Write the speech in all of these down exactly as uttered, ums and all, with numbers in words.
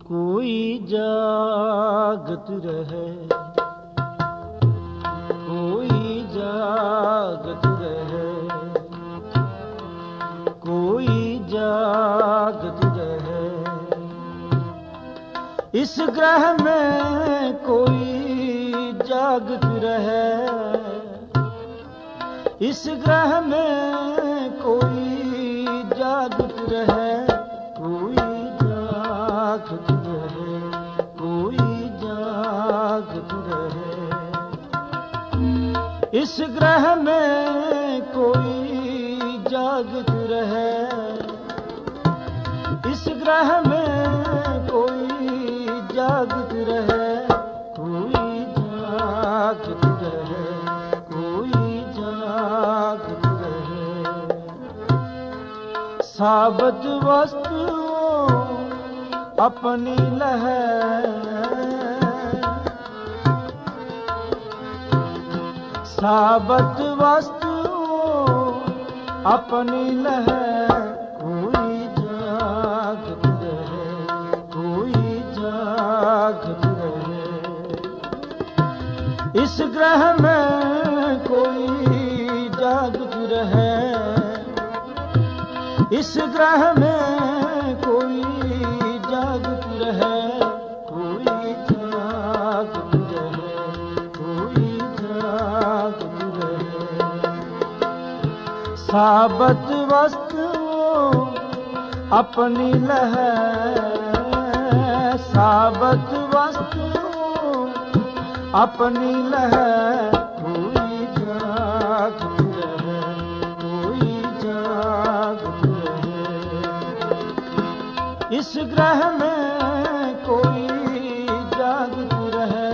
कोई जागत रहे, कोई जागत रहे, कोई जागत रहे। इस ग्रह में कोई जागत रहे, इस ग्रह में कोई जागत रहे, कोई जागत रहे, कोई जागत रहे। इस ग्रह में कोई जागत रहे, इस ग्रह में कोई जागत रहे, कोई जागत रहे, कोई जागत रहे। साबत वस्तु अपनी लहै, साबत वस्तु अपनी लहै, कोई जागत रहे, कोई जागत रहे। इस ग्रह में कोई जागत रहे, इस ग्रह में कोई जागत रहे, कोई जागत रहे, कोई जागत रहे। साबत वस्तु अपनी लहै, साबत वस्तु अपनी लहै, कोई जागत रहे, कोई जागत रहे। इस ग्रह में कोई जागत रहे,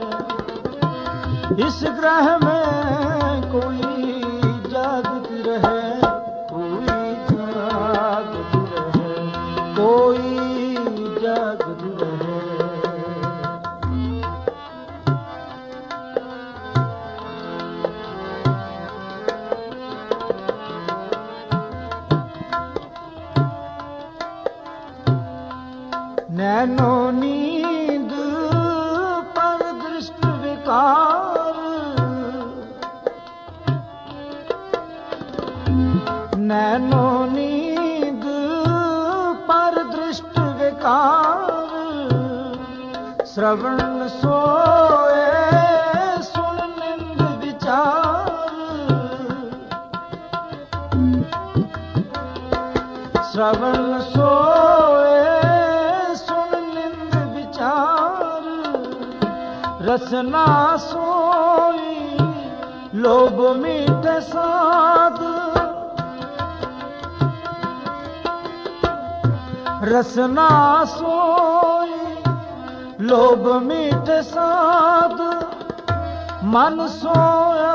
इस ग्रह में कोई जागत रहे, कोई जागत रहे, कोई जागत रहे। नैनो नींद पर दृष्टि विकार, नैनो नींद पर दृष्टि विकार। श्रवण सोए सुन निंद विचार, श्रवण सोए रसना सोई लोभ मीठे साध, रसना सोई लोभ मीठे साध। मन सोया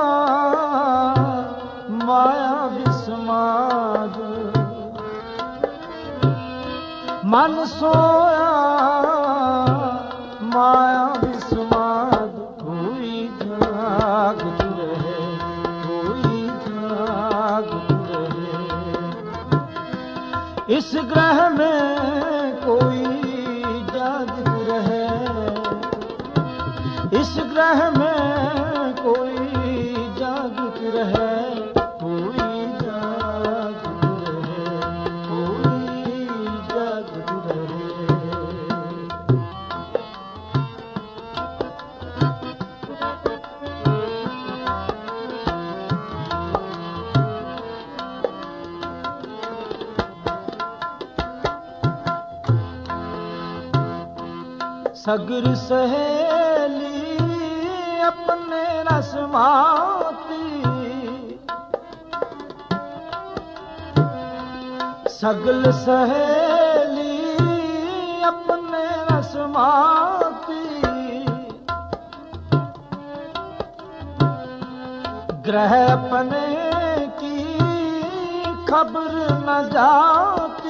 माया विस्माद, मन सोया माया विस्माद। कोई जागत रहे, कोई जागत रहे। इस ग्रह में कोई जागत रहे, इस ग्रह में कोई जागत रहे, कोई जागत रहे, कोई जागत रहे। सगर सहेली अपने रस माती, सगल सहेली अपने रस माती। ग्रह अपने की खबर न जाती,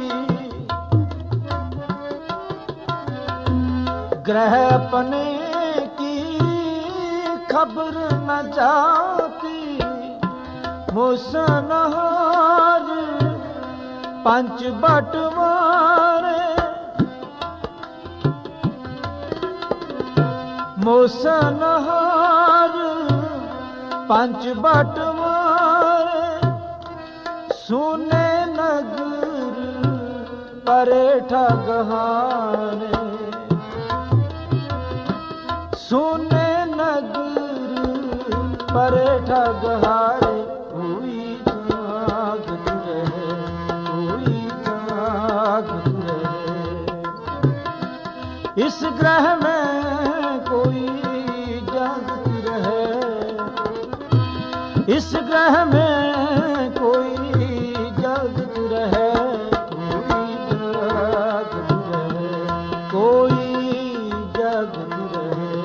ग्रह अपने की खबर न जाती। मुसनहार पंच बटवारे मोसनहार पंच बटवारे सुने नगर परे ठगहारे सुने नगर परे ठगहारे हुई जागत रहे हुई जागत रहे इस ग्रह में कोई जागत रहे इस ग्रह में कोई जागत रहे कोई जागत रहे कोई जागत रहे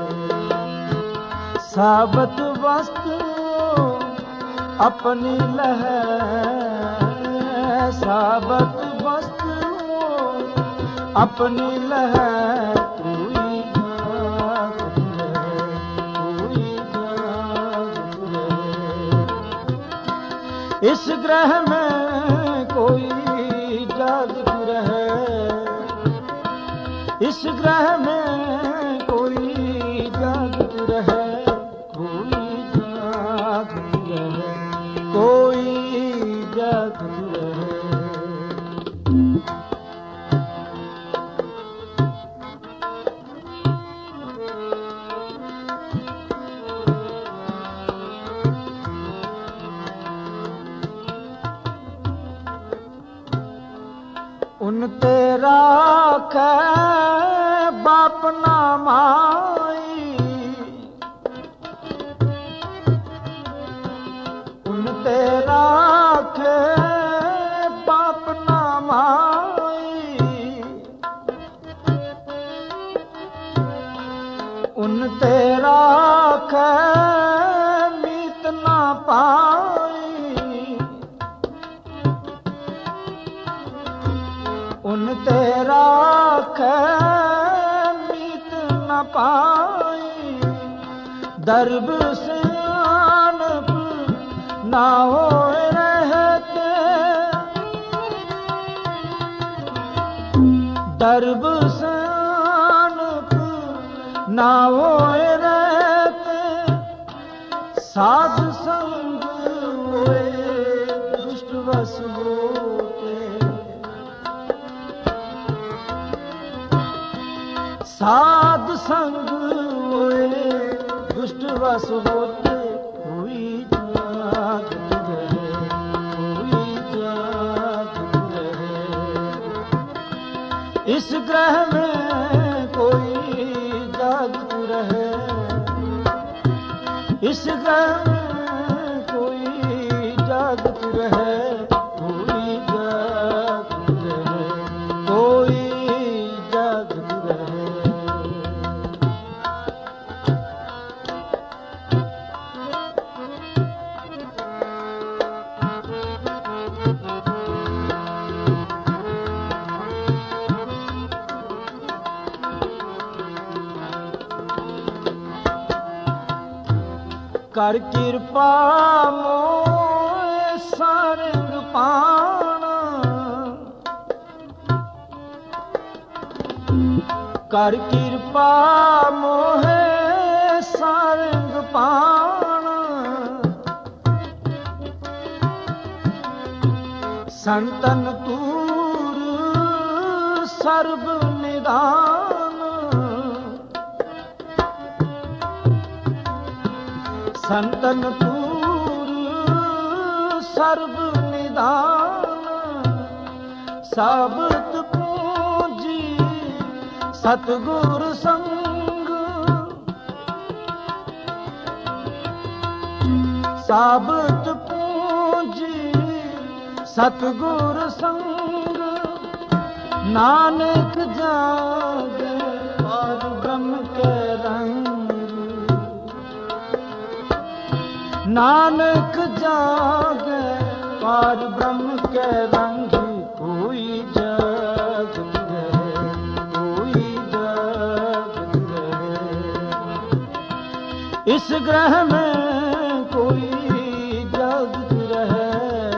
साबत वस्तु अपनी लहे साबत वस्तु अपनी लहे इस ग्रह में कोई जागत रहे इस ग्रह में कोई जागत रहे कोई जागत रहे कोई जागत रहे उन तेरा कै बाप ना माई उन तेरा कै बाप ना माई उन तेरा कै मीत ना पाई उन तेरा मीत न पाई दरब सियानप ना हो रहते दरब सियानप ना हो रहते साध संग हुए दुष्ट वस होते साध संग हुए दुष्ट वस होते हुई जागत रहे हुई जागत रहे इस ग्रह में कोई जागत रहे इस ग्रह में कोई जागत रहे कोई जागत रहे कोई जागत रहे कर कृपा मोए सारंग पाना कर कृपा मोहे सारंग पाना संतन तूर सर्व निदान संतन तूर सर्व निदान साबत पूंजी सतगुर संग साबत पूंजी सतगुर संग नानक जागे और ब्रह्म के रंग नानक जागे पार ब्रह्म के रंग कोई जागत रहे कोई जागत रहे इस ग्रह में कोई जागत रहे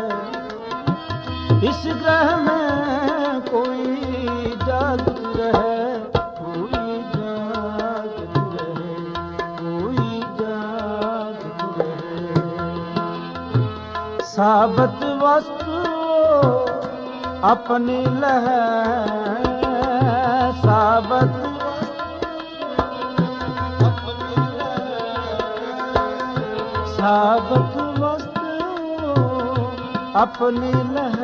इस ग्रह में कोई जागत रहे कोई जागत रहे साबत वस्तु अपनी लह साबत साबत वस्तु अपनी लह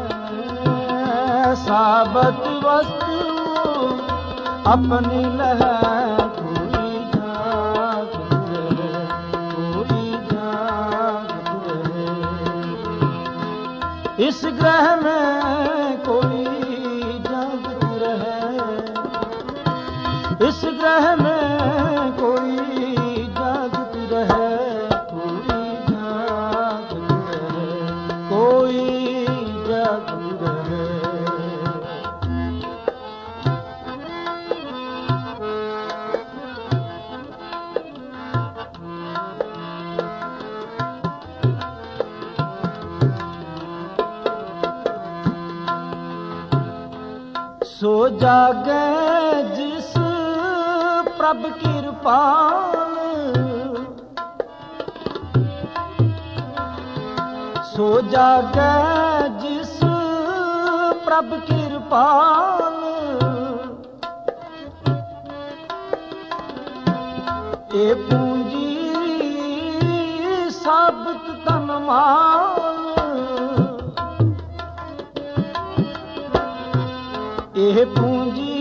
साबत वस्तु अपनी लह कोई जागत रहे कोई जागत रहे इस ग्रह में कोई जागत रहे इस ग्रह में कोई जागत रहे कोई जागत रहे कोई जागत रहे सो जागे जिस प्रभ कृपाल सो जागे जिस प्रभ कृपाल ए पूंजी साबत तनमाल एह पूंजी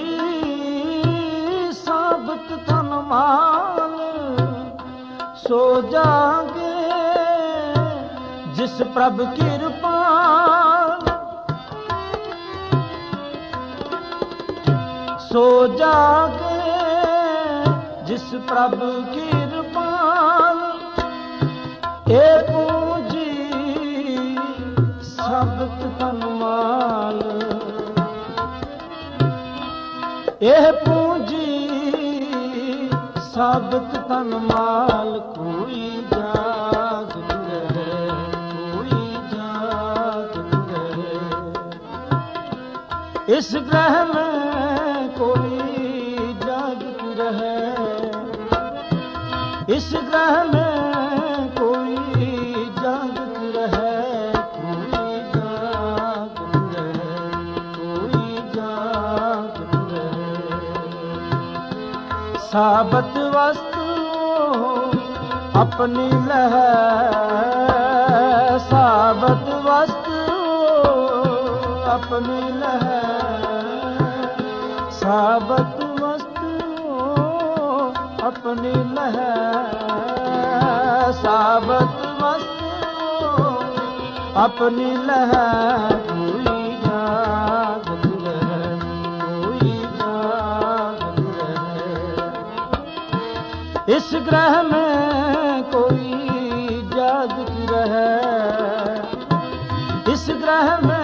साबत तनमाल सो जागे जिस प्रभ कृपाल सो जागे जिस प्रभ कृपाल ए पूंजी साबत तनमाल एह पूंजी साबत तनमाल कोई जागत रहे कोई जागत रहे इस ग्रह में कोई जागत रहे इस ग्रह में कोई जागत रहे कोई जागत रहे कोई जागत साबत वस्तु अपनी लह साबत वस्तु अपनी लह साबत वस्तु अपनी लह साबत वस्तु अपनी लह कोई जागत रहे कोई जागत रहे इस ग्रह में कोई जागत रहे इस ग्रह में